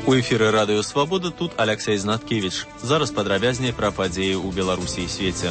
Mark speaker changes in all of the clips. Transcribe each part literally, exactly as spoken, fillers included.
Speaker 1: У эфіры радыё Свабода, тут Алексей Знаткевич. Зараз падрабязней пра падзеі ў Беларусі і свеце.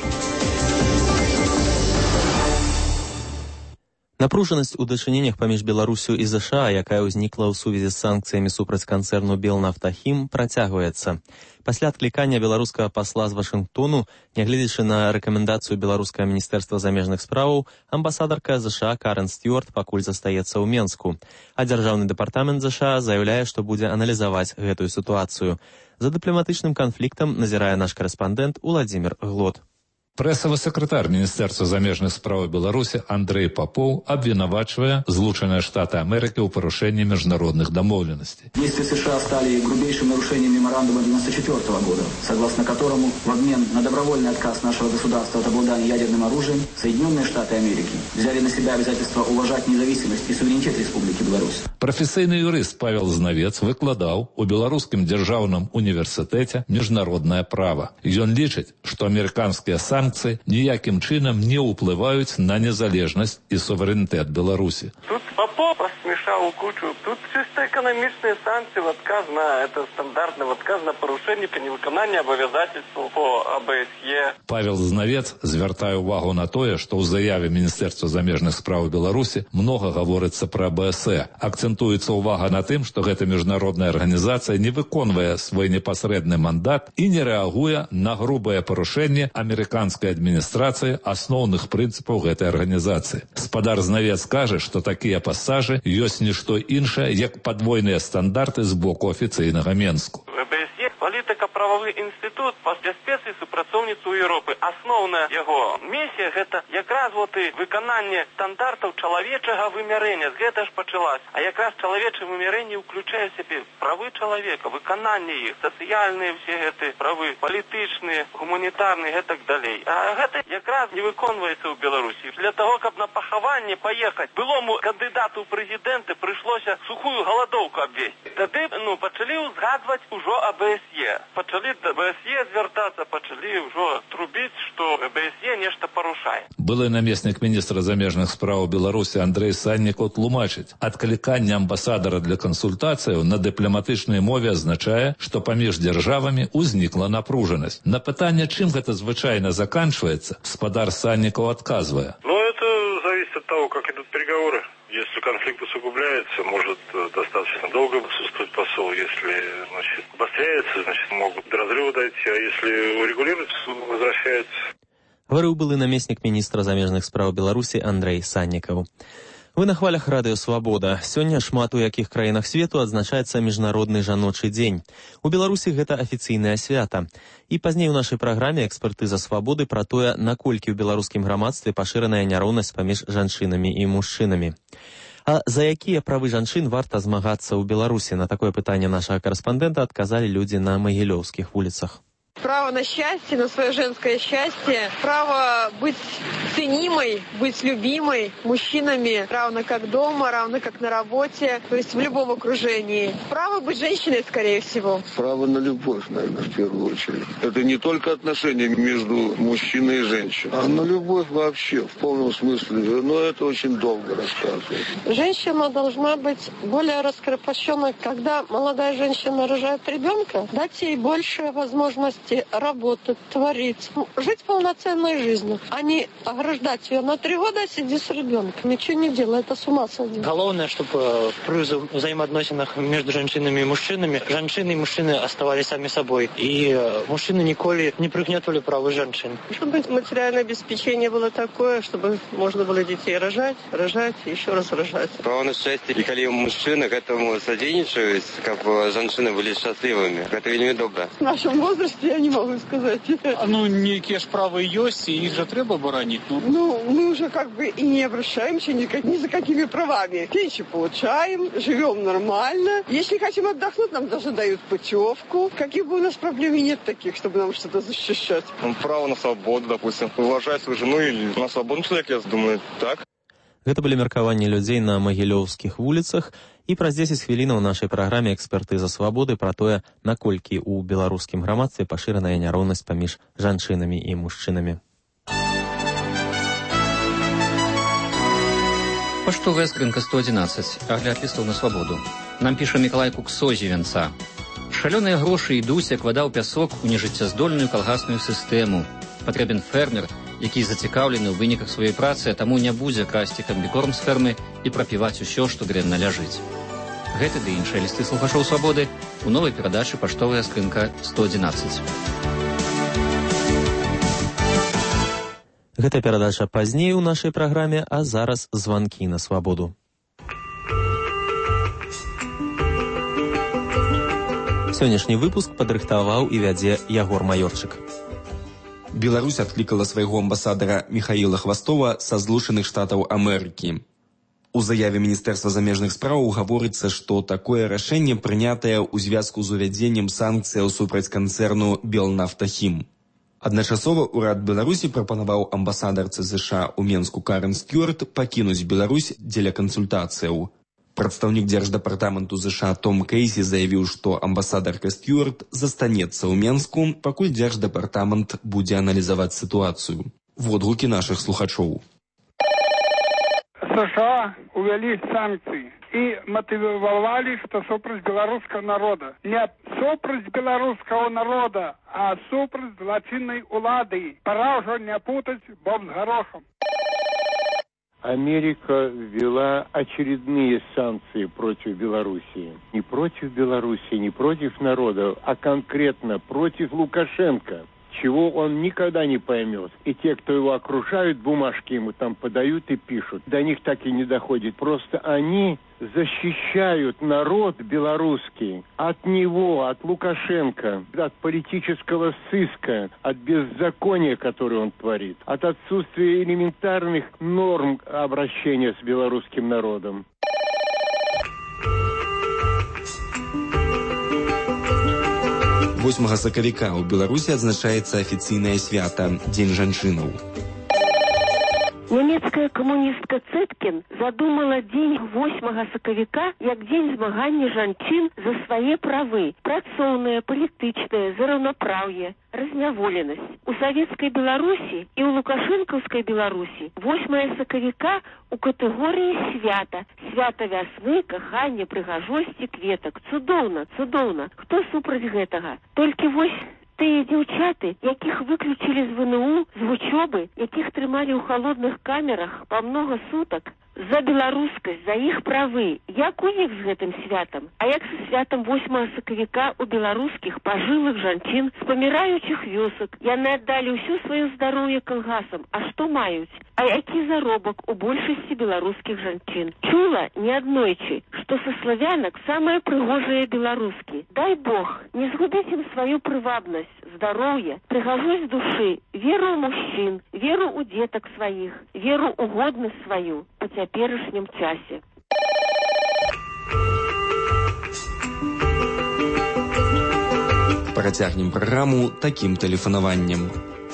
Speaker 1: Напружанасць у дачыненнях паміж Беларусю і ЗША, якая ўзнікла ў сувязі з санкцыямі супраць канцэрну Белнафтахім, працягваецца. Пасля адклікання беларускага пасла з Вашынгтону, нягледзячы на рэкамендацыю беларускага міністэрства замежных справаў, амбасадарка ЗША Карен Стюарт пакуль застаецца ў Менску. А дзяржаўны дэпартамент ЗША заяўляе, што будзе аналізаваць гэтую сітуацыю. За дыпламатычным канфліктам назірае наш карэспандэнт Уладзімір Глот.
Speaker 2: Прэсавы сакратар Міністэрства замежных спраў Беларусі Андрэй Попоў абвінавачвае Злучаныя Штаты Америки ў парушэнні международных домовленностей.
Speaker 3: Действия США стали грубейшим нарушением меморандума девяносто четвёртого года, согласно которому в обмен на добровольный отказ нашего государства от обладания ядерным оружием Соединенные Штаты Америки взяли на себя обязательство уважать независимость и суверенитет Республики Беларусь.
Speaker 2: Прафесійны юрыст Павел Знавец выкладаў у Беларускім дзяржаўным універсітэце міжнароднае права. Ён лічыць, што амерыканскія санкцыі санкции ніяким чином не уплывают на незалежность и суверенитет Беларуси.
Speaker 4: Тут Попов смешал кучу. Тут чисто экономичные санкции в отказ на это стандартный в отказ на порушение при невыконании обязательств по АБСЕ.
Speaker 2: Павел Знавец звяртае увагу на тое, што ў заяве Міністэрства замежных спраў Беларусі много гаворыцца пра АБСЕ. Акцэнтуецца ўвага на тым, што гэта міжнародная арганізацыя не выконвае свой непасрэдны мандат і не рэагуе на грубае парушэнне амерыканскай адміністрацыі асноўных прынцыпаў гэтай арганізацыі. Спадар Знавец кажа, што такія пасажы ёсць нішто іншае, як падвойныя стандарты з боку афіцыйнага Менску.
Speaker 4: АБСЕ палітыка-прававы інстытут па бяспецы і супрацоўніцтву Еўропы. Асноўная яго місія гэта якраз вот і выкананне стандартаў чалавечага вымярэння. З гэта ж пачалась. А якраз чалавечае вымярэнне ўключае в сябе правы чалавека, выкананне іх, сацыяльныя все гэты правы, палітычныя, гуманітарныя і так далей. А гэта якраз не выконваецца ў Беларусі. Для того, каб на пахаванне паехаць, былому кандыдату ў прэзідэнты прыйшлося сухую галадоўку абвесці. Тады ну, пачалі ўзгадваць ужо АБСЕ. Пачалі да АБСЕ звяртацца, пачалі ўжо трубіць, што АБСЕ нешта парушае.
Speaker 2: Былы намеснік міністра замежных спраў Беларусі Андрэй Саннікаў тлумачыць, адкліканне амбасадара для кансультацыяў на дыпламатычнай мове азначае, што паміж дзяржавамі ўзнікла напружанасць. На пытанне, чым гэта звычайна заканчивается, спадар Санников отказывая.
Speaker 5: Ну, это зависит от того, как идут переговоры. Если конфликт усугубляется, может достаточно долго отсутствовать посол. Если, значит, обостряется, значит, могут до разрыва дойти. А если урегулируется, возвращается.
Speaker 1: Говорил былы намеснік міністра замежных спраў Беларусі Андрэй Саннікаў. Вы на хвалях радыё Свабода. Сёння шмат у якіх краінах свету адзначаецца міжнародны жаночы дзень. У Беларусі гэта афіцыйнае свята. І пазней у нашай праграме экспертыза Свабоды пра тое, наколькі ў беларускім грамадстве пашыраная няроўнасць паміж жанчынамі і мужчынамі. А за якія правы жанчын варта змагацца ў Беларусі? На такое пытанне нашага карэспандэнта адказалі людзі на магілёўскіх вуліцах.
Speaker 6: Право на счастье, на свое женское счастье, право быть ценимой, быть любимой мужчинами, равно как дома, равно как на работе, то есть в любом окружении. Право быть женщиной, скорее всего.
Speaker 7: Право на любовь, наверное, в первую очередь. Это не только отношения между мужчиной и женщиной, а на любовь вообще, в полном смысле. Но это очень долго рассказывать.
Speaker 8: Женщина должна быть более раскрепощенной. Когда молодая женщина рожает ребенка, дать ей больше возможностей работать, творить, жить полноценной жизнью, а не ограждать ее на три года, сиди с ребенком, ничего не делай, это с ума сойти.
Speaker 9: Главное, чтобы при взаимоотносинах между женщинами и мужчинами, женщины и мужчины оставались сами собой, и мужчины николи не пригнетывали права женщин.
Speaker 8: Чтобы материальное обеспечение было такое, чтобы можно было детей рожать, рожать и еще раз рожать.
Speaker 10: Право на счастье, и когда мужчины к этому содействуют, как бы женщины были счастливыми, это вельми добро.
Speaker 8: В нашем возрасте я не могу сказать.
Speaker 11: Ну, некие ж права есть, и их же треба боронить. Ну.
Speaker 8: ну, мы уже как бы и не обращаемся ни, ни за какими правами. Пенсию получаем, живем нормально. Если хотим отдохнуть, нам даже дают путевку. Каких бы у нас проблем нет таких, чтобы нам что-то защищать.
Speaker 10: Право на свободу, допустим. Уважать свою жену или на свободный человек, я думаю, так.
Speaker 1: Гэта былі меркаванні людзей на магілёўскіх вуліцах. І праз дзесяць хвілінаў у нашай праграме экспертыза Свабоды пра тое, наколькі ў беларускім грамадстве пашыраная няроўнасць паміж жанчынамі і мужчынамі.
Speaker 12: Паштовая скрынка сто одиннадцать. Агляд листов на свободу. Нам піша Миколай Куксо з Івенца. Шалёныя грошы ідуць, як вада ў пясок, у нежыццяздольную калгасную сістэму. Патрэбен фермер, які зацікаўлены ў выніках сваёй працы, а таму не будзе красці камбікорм з фермы і прапіваць усё, што дрэнна ляжыць. Гэты ды іншыя лісты слухачоў свабоды у новай перадачы «Паштовая скрынка сто одиннадцать».
Speaker 1: Гэта перадача пазней у нашай праграме, а зараз званкі на свабоду. Сённяшні выпуск падрыхтаваў і вядзе Ягор Маёрчык.
Speaker 13: Беларусь адклікала свайго амбасадара Михаила Хвастова са Злучаных Штатаў Амерыкі. У заяве Міністэрства замежных спраў гаворыцца, што такое рашэнне прынятае ў звязку з увядзеннем санкцыяў супраць канцэрну «Белнафтахім». Адначасова ўрад Беларусі прапанаваў амбасадарцы ЗША ў Менску Карен Стюарт пакінуць Беларусь дзеля кансультацыяў. Прадстаўнік Дзярждэпартаменту ЗША Том Кейсі заявіў, што амбасадарка Стюарт застанецца ў Менску, пакуль Дзярждэпартамент будзе аналізаваць сітуацыю. Водгукі нашых слухачоў.
Speaker 14: США увели санкции и мотивировали, что супраць белорусского народа. Не супраць белорусского народа, а супраць злочинной улады. Пора уже не путать боб с горохом.
Speaker 15: Америка ввела очередные санкции против Белоруссии. Не против Белоруссии, не против народа, а конкретно против Лукашенко, чего он никогда не поймет. И те, кто его окружают, бумажки ему там подают и пишут. До них так и не доходит. Просто они защищают народ белорусский от него, от Лукашенко, от политического сыска, от беззакония, которое он творит, от отсутствия элементарных норм обращения с белорусским народом.
Speaker 13: восьмага сакавіка ў Беларусі адзначаецца афіцыйнае свята Дзень жанчынаў.
Speaker 16: Нямецкая камуністка Цэткін задумала дзень восьмага сакавіка як дзень змагання жанчын за свае правы, працоўныя, палітычныя, за раўнапраўе, разняволенасць. У савецкай Беларусі і ў лукашэнкаўскай Беларусі восьмага сакавіка у катэгорыі свята. Свята вясны, кахання, прыгажосці, кветак. Цудоўна, цудоўна. Хто супраць гэтага? Толькі вось тыя дзяўчаты, якіх выключылі з ВНУ, з вучобы, якіх трымалі ў халодных камерах па многа сутак, за беларускасць, за іх правы. Як у іх з гэтым святам? А як са святам восьмага сакавіка у беларускіх пажылых жанчын з паміраючых вёсак? Яны аддалі ўсё сваё здароўе калгасам. А што маюць? А які заробак у большасці беларускіх жанчын? Чула неаднойчы, што са славянак самыя прыгожыя беларускі. Дай Бог, не згубіць ім сваю прывабнасць, здароўе, прыгажосць душы, веру ў мужчын, веру ў дзетак сваіх, веру ў годнасць сваю па цяперашнім часе.
Speaker 13: Працягнем праграму такім тэлефанаваннем.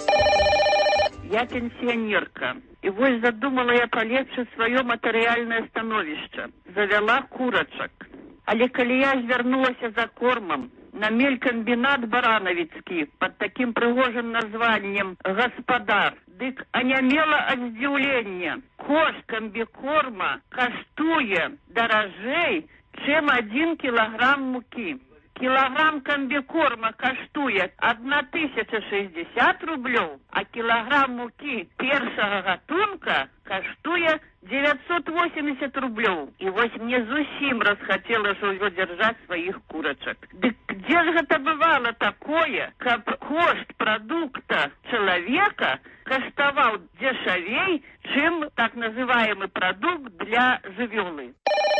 Speaker 17: Я пенсионерка. И вось задумала я полепшить свое материальное становище. Завела курочек. Але калі я звярнулася за кормом на мелькомбинат Барановицкий под таким прыгожим названием «Господар», дык анямела ад здзіўлення. Кошт комбикорма каштуе дорожей, чем один килограмм муки. Килограмм комбикорма каштуе одна тысяча шестьдесят рублёў, а килограмм муки першага гатунка каштуе девятьсот восемьдесят рублёў. И вось мне зусім расхацела ўжо дзяржаць сваіх курачак. Дык где ж гэта бывало такое, каб кошт продукта человека каштаваў дешевей, чем так называемый продукт для жывёлы?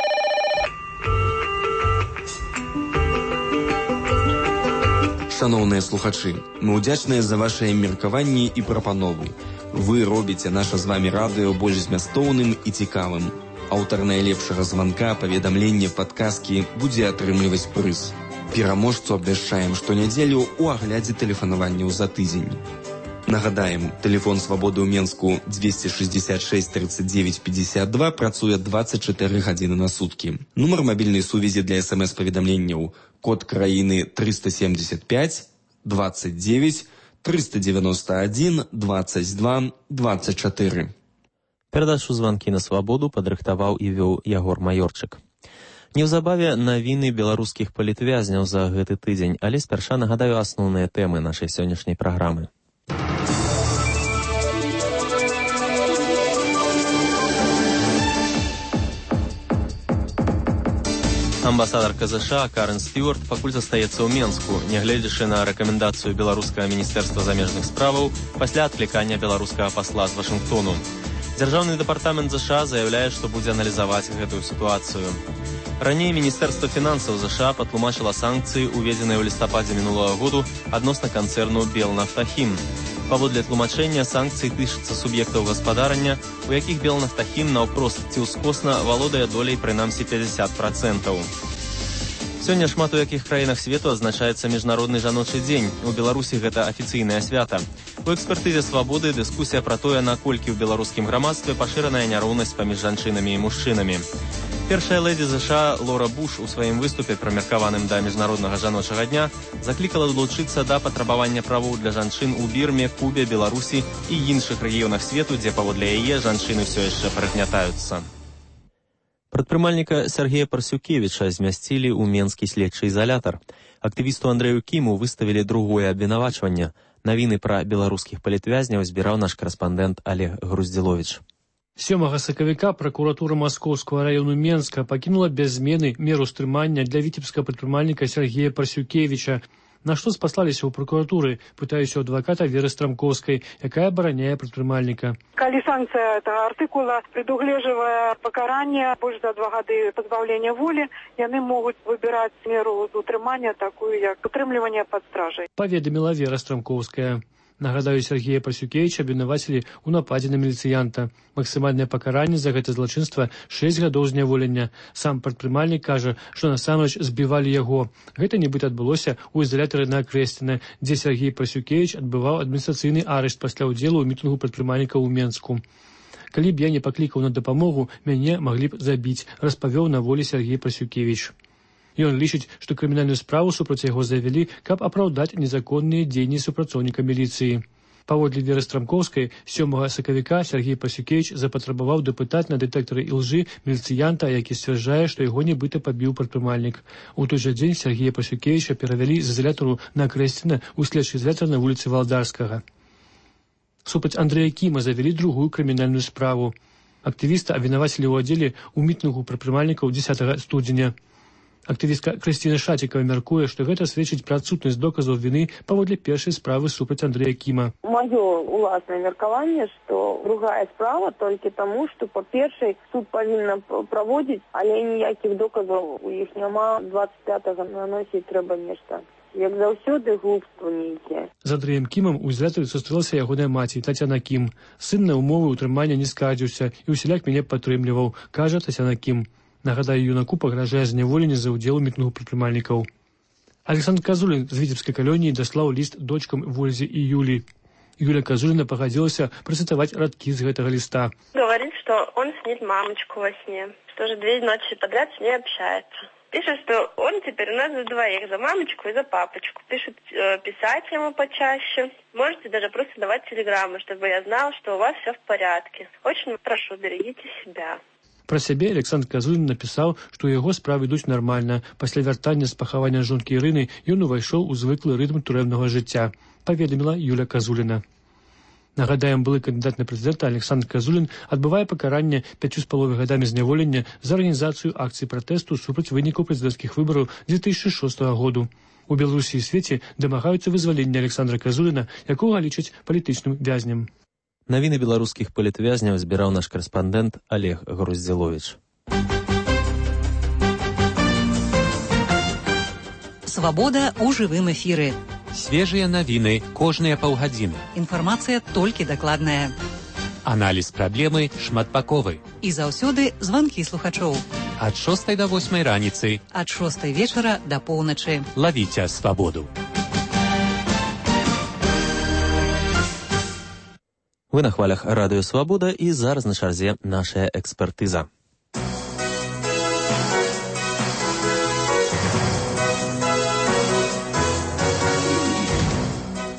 Speaker 13: Шановныя слухачы, мы ўдзячныя за вашыя меркаванні і прапановы. Вы робіце наша з вамі радыё больш змястоўным і цікавым. Аўтар найлепшага званка, паведамлення, падказкі будзе атрымліваць прыз. Пераможцу абвяшчаем штонядзелю ў аглядзе тэлефанаванняў за тыдзень. Нагадаем, тэлефон свабоды ў Менску двести шестьдесят шесть тридцать девять пятьдесят два працуе двадцать четыре гадзіны на суткі. Нумар мабільнай сувязі для смс-паведамленняў код краіны триста семьдесят пять двадцать девять триста девяносто один двадцать два двадцать четыре.
Speaker 1: Перадачу «Званкі на свабоду» падрыхтаваў і вёў Ягор Маёрчык. Неўзабаве навіны беларускіх палітвязняў за гэты тыдзень, але спярша нагадаю асноўныя тэмы нашай сённяшняй праграмы. Амбасадарка ЗША Карен Стюарт пакуль застаецца ў Менску, нягледзячы на рэкамендацыю беларускага міністэрства замежных справаў пасля адклікання беларускага пасла з Вашынгтону. Дзяржаўны дэпартамент ЗША заяўляе, што будзе аналізаваць гэтую сітуацыю. Раней Міністэрства фінансаў ЗША патлумачыла санкцыі, уведзеныя ў лістападзе мінулага году адносна канцэрну «Белнафтахім». Паводле тлумачэння, санкцыі тычацца суб'ектаў гаспадарання, у якіх «Белнафтахім» наўпрост ці ўскосна валодае долей прынамсі пяцьдзясят працэнтаў. Сёння шмат у якіх краінах свету адзначаецца міжнародны жаночы дзень. У Беларусі гэта афіцыйнае свята. У экспертызе «Свабоды» дыскусія пра тое, наколькі ў беларускім грамадстве пашыраная няроўнасць паміж жанчынамі і мужчынамі. Першая лэдзі ЗША Лора Буш у сваім выступе, прымеркаваным да міжнароднага жаночага дня, заклікала далучыцца да патрабавання правоў для жанчын у Бірме, Кубе, Беларусі і іншых рэгіёнах свету, дзе паводле яе жанчыны ўсё яшчэ прыгнятаюцца. Прадпрымальніка Сергея Парсюкевіча змясцілі ў менскі следчы ізалятар. Актывісту Андрэю Кіму выставілі другое абвінавачванне. Навіны пра беларускіх палітвязняў збіраў наш карэспандэнт Олег Груздзіловіч.
Speaker 18: сёмага сакавіка пракуратура Маскоўскага раёну Менска пакінула без змены меру стрымання для віцебскага прадпрымальніка Сергея Парсюкевіча. На што спаслаліся ў пракуратуры, пытаюся ў адваката Веры Страмковскай, якая абараняе прадпрымальніка.
Speaker 19: Калі санкцыя этого артыкула прадугледжвае пакаранне больш за два гады пазбаўлення волі, яны могуць выбіраць меру утрымання, такую як утрымліванне пад стражай.
Speaker 18: Паведаміла Вера Страмковская. Нагадаю, Сергея Парсюкевіча абвінавацілі ў нападзе на міліцыянта. Максімальнае пакаранне за гэта злачынства шэсць гадоў зняволення. Сам прадпрымальнік кажа, што насамрэч збівалі яго. Гэта нібыта адбылося ў ізалятары на Акрэсціна, дзе Сергей Парсюкевіч адбываў адміністрацыйны арышт пасля ўдзелу ў мітынгу прадпрымальніка ў Менску. Калі б я не паклікаў на дапамогу, мяне маглі б забіць, распавёў на волі Сергей Парсюкевіч. Ён лічыць, што крымінальную справу супраць яго завялі, каб апраўдаць незаконныя дзеянні супрацоўніка міліцыі. Паводле Веры Страмковскай, сёмага сакавіка Сергей Парсюкевіч запатрабаваў дапытаць на дэтэктары ілжы міліцыянта, які сцвярджае, што яго нібыта пабіў прадпрымальнік. У той жа дзень Сергея Парсюкевіча перавялі з ізалятару на Акрэсціна ў следчы ізалятар на вуліцы Валдарскага. Супраць Андрэя Кіма завялі другую крымінальную справу. Актывіста абвінавацілі ў аддзеле ў мітынгу прадпрымальнікаў дзесятага студзеня. Актывістка Крысціна Шацікава мяркуе, што гэта сведчыць пра адсутнасць доказаў віны паводле першай справы супраць Андрэя Кіма.
Speaker 20: Маё уласнае меркаванне, што другая справа толькі таму, што па першай суд павінна праводзіць, але ніякіх доказаў у іх няма. дваццаць пятага наносіць трэба нешта. Як заўсёды, глупства нейкія.
Speaker 18: З Андрэем Кімам у ізалятары сустрэлася ягоная маці Тацяна Кім. Сын на ўмовы ўтрымання не скардзіўся і ўсяляк мяне падтрымліваў, кажа Тацяна Кім. Нагадаю, юнаку пагражае зняволенне за ўдзел у мітынгу прадпрымальнікаў. Александр Казулін з віцебскай калоніі даслаў ліст дочкам Вользе і Юлі. Юля Казуліна пагадзілася працытаваць радкі з гэтага ліста.
Speaker 21: Говорит, что он снит мамочку во сне, что же две ночи подряд с ней общается. Пишет, что он теперь у нас за двоих, за мамочку и за папочку. Пишет э, писать ему почаще. Можете даже просто давать телеграммы, чтобы я знал, что у вас все в порядке. Очень прошу, берегите себя.
Speaker 18: Пра сябе Александр Казулін напісаў, што яго справы ідуць нармальна. Пасля вяртання з пахавання жонкі Ірыны ён увайшоў у звыклы рытм турэмнага жыцця, паведаміла Юля Казуліна. Нагадаем, былы кандыдат на прэзідэнта Александр Казулін адбывае пакаранне пяццю з паловай гадамі зняволення за арганізацыю акцыі пратэсту супраць вынікаў прэзідэнцкіх выбараў дзве тысячы шостага году. У Беларусі і свеце дамагаюцца вызвалення Александра Казуліна, якога лічаць палітычным вязнем.
Speaker 1: Навіны беларускіх палітвязняў збіраў наш карэспандэнт Олег Груздзіловіч.
Speaker 22: Свабода ў жывым эфіры.
Speaker 23: Свежыя навіны кожныя паўгадзіны.
Speaker 22: Інфармацыя толькі дакладная.
Speaker 23: Аналіз праблемы шматбаковы.
Speaker 22: І заўсёды званкі слухачоў.
Speaker 23: Ад шостай да восьмай раніцы.
Speaker 22: Ад шостай вечара да поўначы.
Speaker 23: Лавіце свабоду.
Speaker 1: Вы на хвалях радыё «Свабода» і зараз на чарзе нашая экспертыза.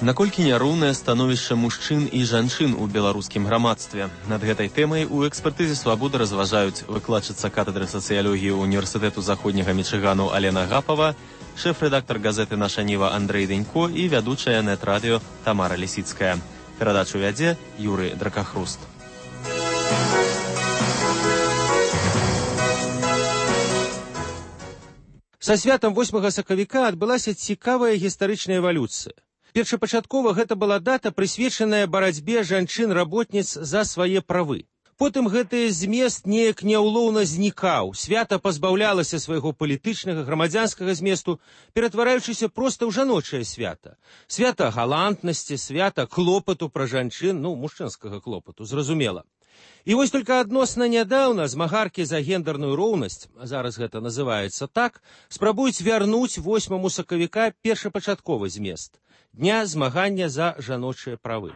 Speaker 1: Наколькі няроўнае становішча мужчын і жанчын у беларускім грамадстве? Над гэтай тэмай у экспертызе «Свабода» разважаюць выкладчыца катедры сацыялогіі універсітэту заходняга Мічыгану Алена Гапава, шэф-рэдактар газеты «Наша Ніва» Андрэй Денько і вядучая нет-радыё Тамара Лісіцкая. Перадачу вядзе Юрый Дракахруст.
Speaker 2: Са святам восьмага сакавіка адбылася цікавая гістарычная эвалюцыя. Першапачаткова гэта была дата, прысвечаная барацьбе жанчын-работніц за свае правы. Потым гэты змест неяк няўлоўна знікаў, свята пазбаўлялася свайго палітычнага, грамадзянскага зместу, ператвараючыся проста ў жаночае свята. Свята галантнасці, свята клопату пра жанчын, ну, мужчынскага клопату, зразумела. І вось толькі адносна нядаўна змагаркі за гендерную роўнасць, зараз гэта называецца так, спрабуюць вярнуць восьмаму сакавіка першапачатковы змест дня змагання за жаночыя правы.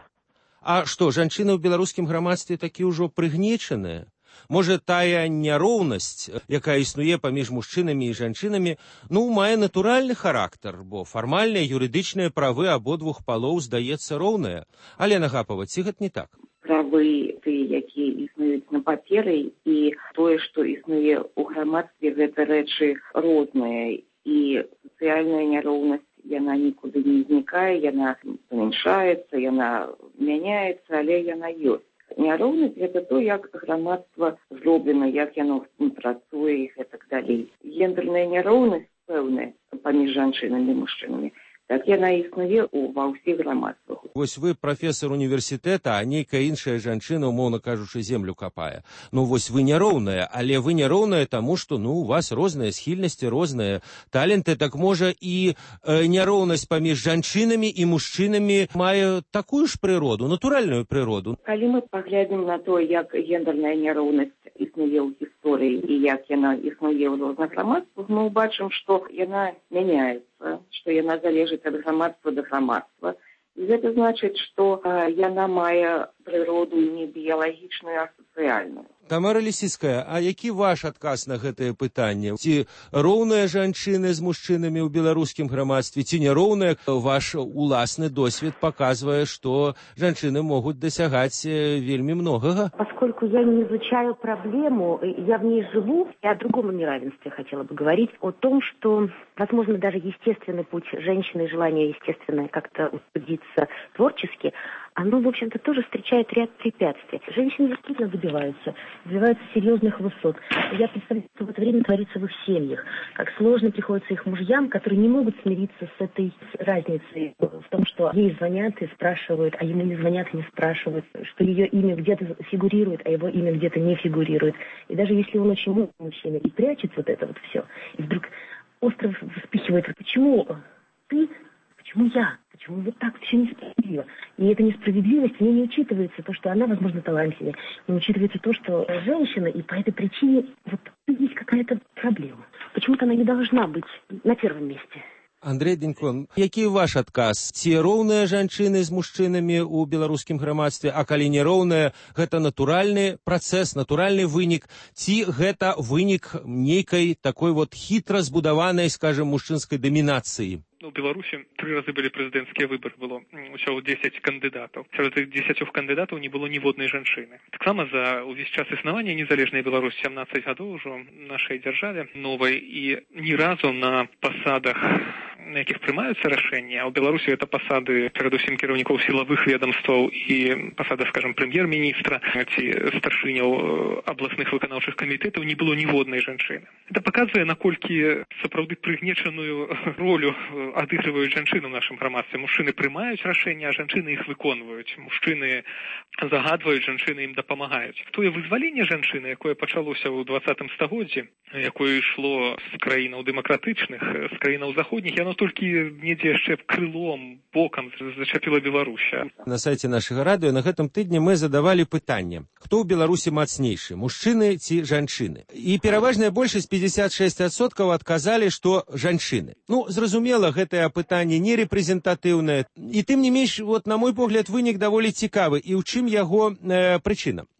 Speaker 2: А што, жанчыны ў беларускім грамадстве такі ўжо прыгнечаныя? Можа, тая няроўнасць, якая існуе паміж мужчынамі і жанчынамі, ну, мае натуральны характар, бо фармальныя юрыдычныя правы абодвух палоў, здаецца, роўныя. Алена Гапава, ці гэта не так?
Speaker 3: Правы тыя, якія існуюць на паперы, і тое, што існуе ў грамадстве, гэта рэчы розныя, і сацыяльная няроўнасць, яна нікуды не знікае, яна памяншаецца, яна мяняецца, але яна ёсць. Няроўнасць – гэта то, як грамадства зроблена, як яно працуе і гэтак далей. Гендерная няроўнасць пэўная паміж жанчынамі і мужчынамі, так яна існуе ва ўсіх грамадствах.
Speaker 2: Вось вы прафесар універсітэта, а нейкая іншая жанчына, умоўна кажучы, землю капае. Ну, вось вы няроўная, але вы няроўная таму, што, ну, у вас розныя схільнасці, розныя таленты, так можа і э, няроўнасць паміж жанчынамі і мужчынамі мае такую ж прыроду, натуральную прыроду.
Speaker 3: Калі мы паглядзім на то, як гендерная няроўнасць існуе ў гісторыі і як яна існуе ў розных грамадствах, мы ўбачым, што яна мяняецца, што яна залежыць ад грамадства да грамадства. І гэта значыць, што а, яна мае прыроду не біялагічную, а сацыяльную.
Speaker 2: Тамара Лісіцкая, а які ваш адказ на гэтае пытанне? Ці роўныя жанчыны з мужчынамі ў беларускім грамадстве, ці няроўныя? Ваш уласны досвед паказвае, што жанчыны могуць дасягаць вельмі многага.
Speaker 4: Поскольку я не изучаю проблему, я в ней живу, я о другом неравенстве хотела бы говорить, о том, что, возможно, даже естественный путь женщины, желание естественное как-то утвердиться творчески, оно, в общем-то, тоже встречает ряд препятствий. Женщины действительно добиваются, добиваются серьезных высот. Я представляю, что в это время творится в их семьях, как сложно приходится их мужьям, которые не могут смириться с этой разницей в том, что ей звонят и спрашивают, а ему не звонят и не спрашивают, что ее имя где-то фигурирует, а его имя где-то не фигурирует. И даже если он очень умный мужчина и прячет вот это вот все, и вдруг остро вспыхивает, почему ты, почему я? Почему вот так все несправедливо? И эта несправедливость не, не учитывается то, что она, возможно, талантливая, не учитывается то, что женщина, и по этой причине вот есть какая-то проблема. Почему-то она не должна быть на первом месте.
Speaker 2: Андрэй Денько, які ваш адказ? Ці роўныя жанчыны з мужчынамі ў беларускім грамадстве, а калі не роўныя, гэта натуральны працэс, натуральны вынік, ці гэта вынік нейкай такой вот хітра збудаванай, скажем, мужчынскай дамінацыі?
Speaker 24: У Беларусі тры разы былі прэзідэнцкія выбары, было ўсяго дзесяць кандыдатаў. Сярод тых дзесяцёх кандыдатаў не было ніводнай жанчыны. Таксама за ўвесь час існавання незалежнай Беларусі, сямнаццаць гадоў ужо нашай дзяржаве новай, і ні разу на пасадах, на якіх прымаюцца рашэнні, а ў Беларусі гэта пасады перадусім кіраўнікоў сілавых ведомстваў і пасада, скажем, прэм'ер-міністра ці старшыняў абласных выканаўчых камітэтаў, не было ніводнай жанчыны. Гэта паказвае, наколькі сапраўды прыгнечаную ролю адыгрываюць жанчыны ў нашым грамадстве. Мужчыны прымаюць рашэнні, а жанчыны іх выконваюць. Мужчыны загадваюць, жанчыны ім дапамагаюць. Тое вызваленне жанчыны, якое пачалося ў дваццатым стагоддзі, якое ішло з краінаў дэмакратычных, з краінаў заходніх, яно толькі недзе яшчэ крылом, бокам зачапіла Беларусь.
Speaker 2: На сайце нашага радыё на гэтым тыдні мы задавалі пытанне: хто ў Беларусі мацнейшы, мужчыны ці жанчыны? І пераважная большасць, пятьдесят шесть процентов, адказалі, што жанчыны. Ну, зразумела, гэтае пытанне не рэпрэзентатыўнае. І тым не менш, вот, на мой погляд, вынік даволі цікавы. І ў чым яго э, прычына?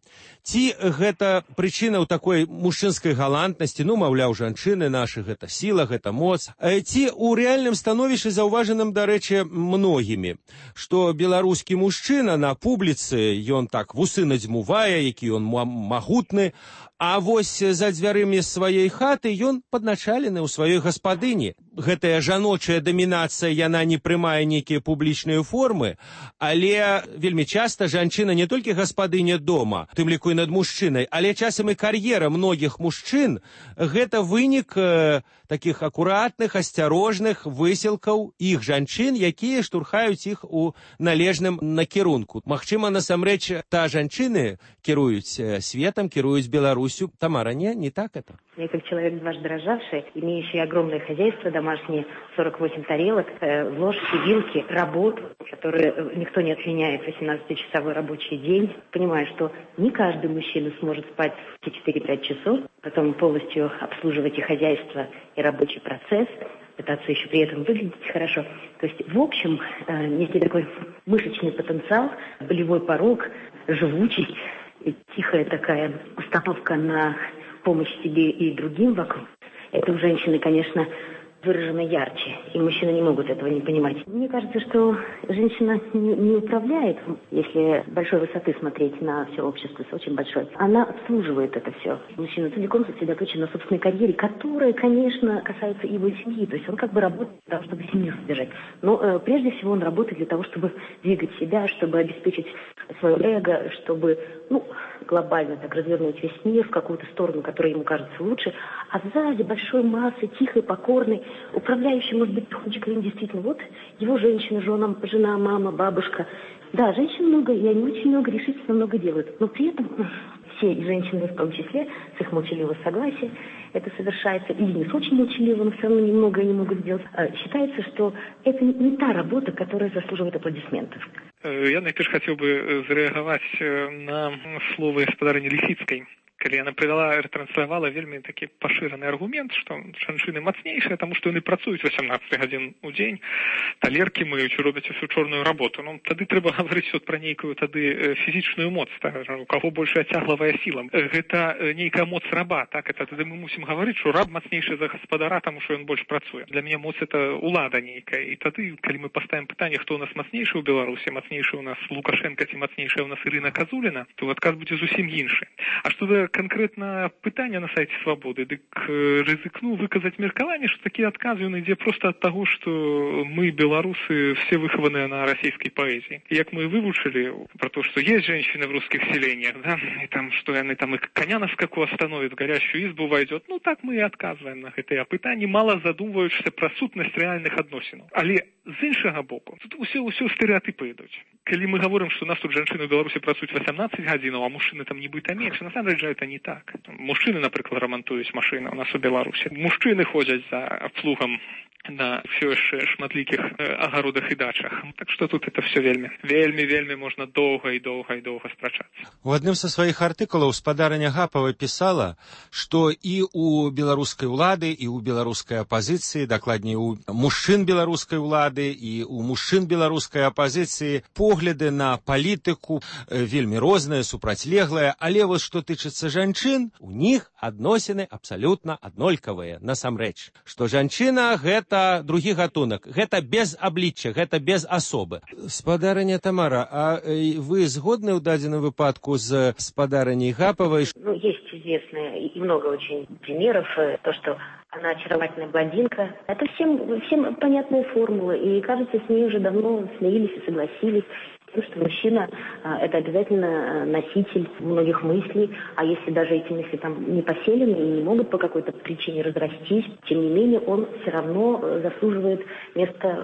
Speaker 2: Ці гэта прычына ў такой мужчынскай галантнасці, ну, маўляў, жанчыны нашы, гэта сіла, гэта моц. Ці ў рэальным становішчы заўважаным, дарэчы, многімі, што беларускі мужчына на публіцы, ён так вусы надзьмувае, які ён магутны, а вось за дзвярымі сваёй хаты ён падначалены ў сваёй гаспадыні. Гэтая жаночая дамінацыя, яна не прымае нейкія публічныя формы, але вельмі часта жанчына не толькі гаспадыня дома, тым ліку і над мужчынай, але часам і кар'ера многіх мужчын – гэта вынік э, такіх акуратных, асцярожных высілкаў іх жанчын, якія штурхаюць іх у належным накірунку. Магчыма, насамрэч, та жанчыны кіруюць светом, кіруюць Беларусью. Тамара, не, не так это?
Speaker 4: Я как человек дважды рожавший, имеющий огромное хозяйство домашнее, сорок восемь тарелок, ложки, вилки, работу, которую никто не отменяет, восемнадцатичасовой рабочий день. Понимаю, что не каждый мужчина сможет спать четыре-пять часов, потом полностью обслуживать и хозяйство, и рабочий процесс, пытаться еще при этом выглядеть хорошо. То есть, в общем, некий такой мышечный потенциал, болевой порог, живучесть, тихая такая установка на помощь себе и другим вокруг. Это у женщины, конечно, выражено ярче, и мужчины не могут этого не понимать. Мне кажется, что женщина не, не управляет, если с большой высоты смотреть на все общество, с очень большой. Она обслуживает это все. Мужчина целиком сосредоточен на собственной карьере, которая, конечно, касается его семьи. То есть он как бы работает для того, чтобы семью содержать. Но э, прежде всего он работает для того, чтобы двигать себя, чтобы обеспечить свое эго, чтобы, ну, глобально так развернуть весь мир в какую-то сторону, которая ему кажется лучше. А сзади большой массы, тихой, покорной, управляющий, может быть, тихонечко им действительно. Вот его женщина, жена, жена, мама, бабушка. Да, женщин много, и они очень много, решительно много делают. Но при этом все, и женщины в том числе, с их молчаливого согласия, это совершается, или не с очень молчаливого, но все равно немного они могут сделать. Считается, что это не та работа, которая заслуживает аплодисментов.
Speaker 24: Я найперш хотел бы зареагировать на слово господарыні Лісіцкай. Калі яна прывяла, ретранслявала вельмі такі пашыраны аргумент, што жанчыны мацнейшыя, таму што яны працуюць восемнадцать гадзін у дзень, талеркі мыюць, робяць усю чорную работу. Ну, тады трэба гаварыць от пра нейкую тады фізічную моц, так, у каго большая цяглавая сіла. Гэта нейкая моц раба, так, это тады мы мусім гаварыць, што раб мацнейшы за гаспадара, таму што ён больш працуе. Для мяне моц это улада нейкая. І тады, калі мы паставім пытанне, хто у нас мацнейшы ў Беларусі, мацнейшы у нас Лукашенко ці мацнейшая у нас Ірына Казуліна, то адказ будзе зусім іншы. А што да конкретно пытання на сайце Свабоды, дык рызыкну выказаць меркаванне, што такі адказ ён ідзе проста ад таго, што мы, беларусы, все выхаваныя на расійскай паэзіі. Як мы вывучылі про то, что есть женщины в русских селениях, да, и там, что яны там и коня на скаку остановят, в горящую избу войдет, ну так мы и отказываем на гэтыя пытанні, мало задумваючыся про сутнасць рэальных адносінаў. Але з іншага боку, тут усе, усе стэрэатыпы ідуць. Калі мы говорим, что у нас тут женщины в Беларуси працуюць восемнадцать гадзінаў, а мужчины там нібыта менш, насамрэч жа это не так. Мужчины, напрыклад, рамантуюць машины у нас у Беларуси. Мужчины ходзяць за абслугам на все яшчэ шматлікіх агародах і дачах. Так што тут это все вельмі, вельмі, вельмі можна доўга і доўга і доўга спрачацца.
Speaker 2: У адным са сваіх артыкулаў спадарыня Гапава пісала, што і у беларускай улады, і ў беларускай апазіцыі, дакладней у мужчын беларускай улады, і у мужчын беларускай апазіцыі погляды на палітыку вельмі розныя, супрацьлеглыя, але вось што тычыцца жанчын, у них адносіны абсалютна аднолькавыя, насамрэч. Што жанчына гэта другі гатунак, гэта без абліччя, гэта без асобы. Спадарыня Тамара, а вы згодны ў дадзеным выпадку з спадарыней Гапавай?
Speaker 4: Ну, есть известные и много очень примеров, то, что она очаровательная блондинка. Это всем, всем понятная формула, и, кажется, с ней уже давно смирились и согласились. Тем, что мужчина а, это обязательно носитель многих мыслей, а если даже эти мысли там не поселены и не могут по какой-то причине разрастись, тем не менее он все равно заслуживает места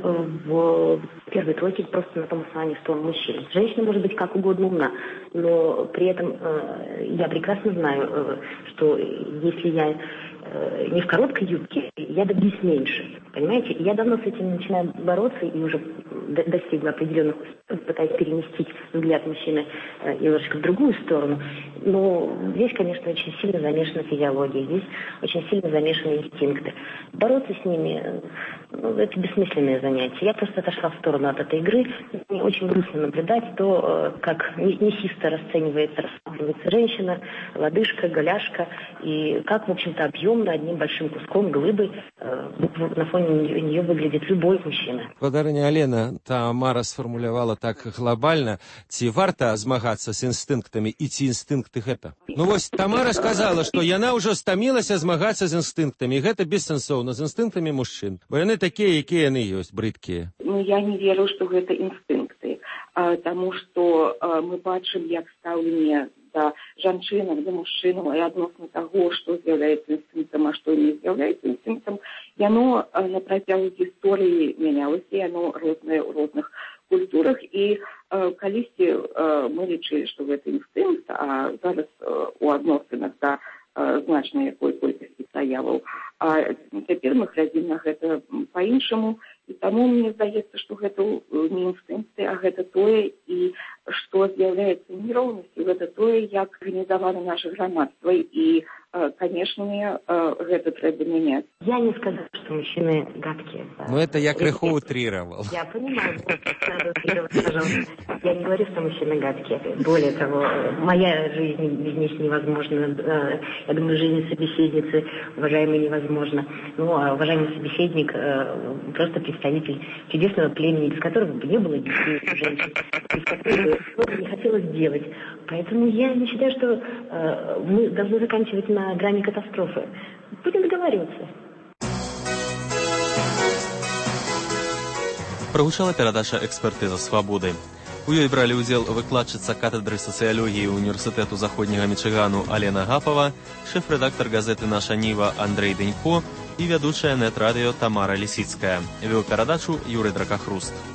Speaker 4: в первой тройке просто на том основании, что он мужчина. Женщина может быть как угодно умна, но при этом э, я прекрасно знаю, э, что если я э, не в короткой юбке, я добьюсь меньше. Понимаете? Я давно с этим начинаю бороться и уже достигла определенных успехов, пытаясь переместить взгляд мужчины э, немножечко в другую сторону. Но здесь, конечно, очень сильно замешана физиология, здесь очень сильно замешаны инстинкты. Бороться с ними, ну, это бессмысленное занятие. Я просто отошла в сторону от этой игры. Мне очень грустно наблюдать то, э, как мясисто расценивается показывается женщина, лодыжка, голяшка, и как, в общем-то, объемно, одним большим куском, глыбой, э, на фоне нее, нее выглядит любой мужчина.
Speaker 2: Гаспадарыня Алена, Тамара сфармулявала так глобальна, ці варта змагацца з інстынктамі і ці інстынкты гэта? Ну вось Тамара сказала, што яна ўжо стамілася змагацца з інстынктамі, і гэта бессэнсоўна, з інстынктамі мужчын, бо яны такія, якія яны ёсць, брыдкія.
Speaker 3: Ну, я не веру, што гэта інстынкты, а, таму што а, мы бачым, як стаўленне да жанчынаў, да мужчынаў і адносна таго, што з'яўляецца інстынктам, а што не з'яўляецца інстынктам, яно а, на працягу гісторыі мянялася, яно рознае ў розных культурах, і а, калісьці а, мы лічылі, што гэта інстынкт, а зараз а, у адносінах да а, значнай якой колькасці праяваў. А цяпер мы глядзім на гэта па-іншаму, і таму мне здаецца, што гэта не інстынкты, а гэта тое, і што з'яўляецца нероўнасцю, гэта тое, як арганізавана наша грамадства, і, конечно, гэта трэба мяняць.
Speaker 4: Я не сказала, что мужчины гадкие.
Speaker 2: Ну, это я крыху утрировал.
Speaker 4: Я понимаю, надо утрировать, пожалуйста. Я не говорю, что мужчины гадкие. Более того, моя жизнь без них невозможна. Я думаю, жизнь собеседницы, уважаемой, невозможно. Ну, а уважаемый собеседник просто представитель чудесного племени, без которого бы не было детей, женщин, без которого бы не хотелось делать. Поэтому я не считаю, что э, мы должны заканчивать на грани катастрофы. Будем договариваться.
Speaker 1: Прагучала перадача «Экспертыза свабоды». У ёй бралі ўдзел выкладчыца катедры сацыялогіі універсітэту заходняга Мічыгану Алена Гапава, шэф-рэдактар газеты «Наша Ніва» Андрэй Дэнько і вядучая нет-радыё Тамара Лісіцкая. Вёў перадачу Юрый Дракахруст.